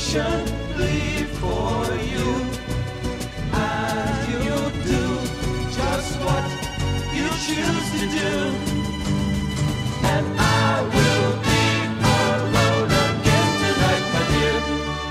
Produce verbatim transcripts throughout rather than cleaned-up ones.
patiently for you, and you'll do just what you choose to do, and I will be alone again tonight, my dear.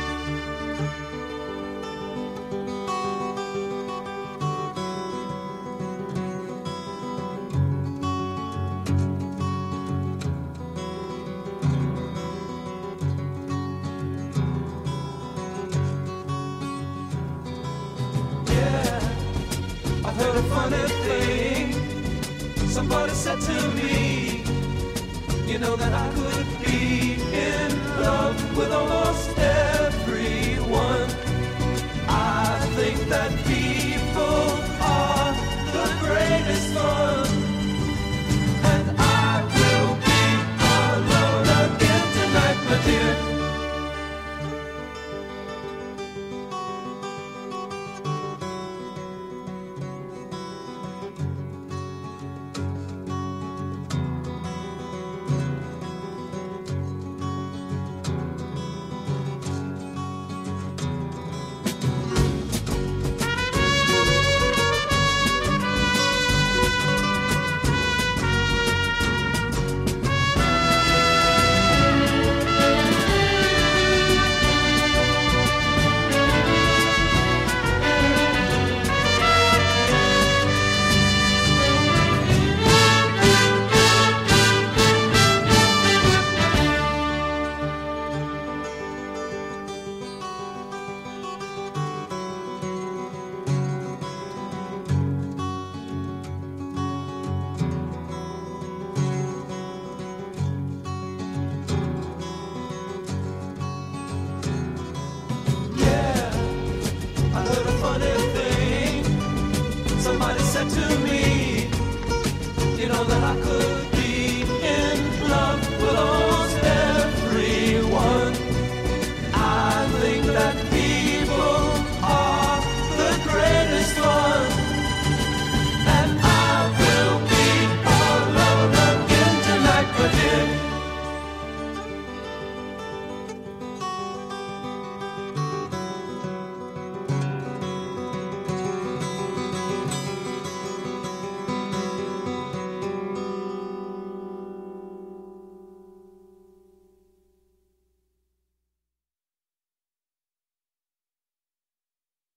I heard a funny thing. Somebody said to me, you know that I could be in love with almost everyone.